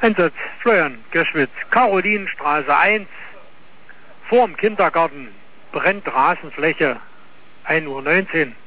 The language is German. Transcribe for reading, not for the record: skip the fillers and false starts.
Einsatz Florian Gerschwitz, Karolinenstraße 1, vorm Kindergarten, brennt Rasenfläche, 1:19 Uhr.